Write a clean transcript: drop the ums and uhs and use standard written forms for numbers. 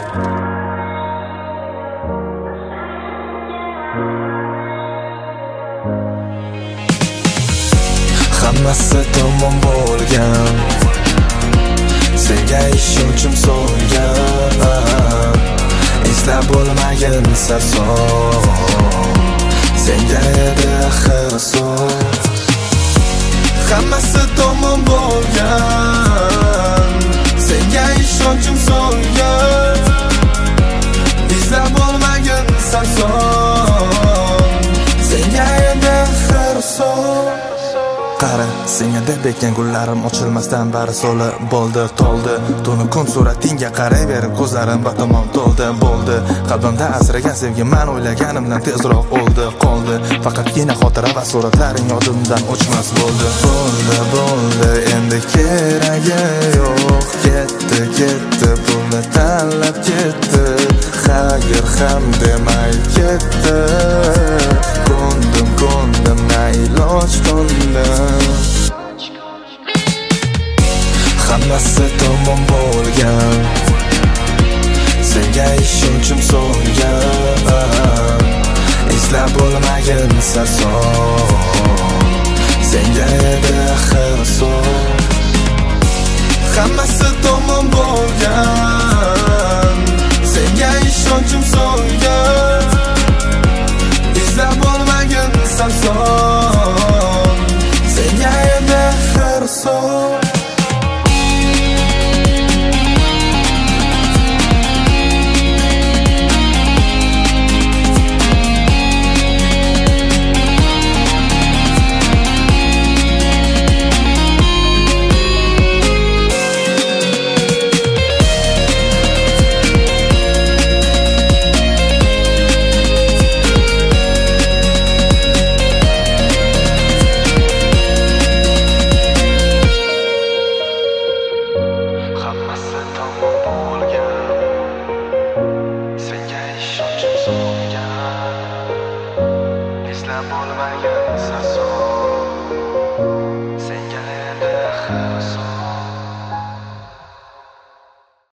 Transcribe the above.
Hammasi tamom bo'lgan, senga ishonchim so'ngan. Eslab bo'lmagin sarson, senga edi xirson. Hammasi tamom bo'lgan, senga ishonchim so'ngan. Eslab bo'lmagin sarson, senga edi xirson. Qara, senga deb ekkan gullarim ochilmasdan bari so'li bo'ldi, to'ldi. Tuni kun suratingga qarayverib ko'zlarim batamom to'ldi, bo'ldi. Qalbimda asragan sevgi men o'ylaganimdan tezroq o'ldi, qoldi. Faqatgina xotira va suratlaring yodimdan o'chmas bo'ldi. Bo'ldi, endi keragi yo'q. Ketdi, pulni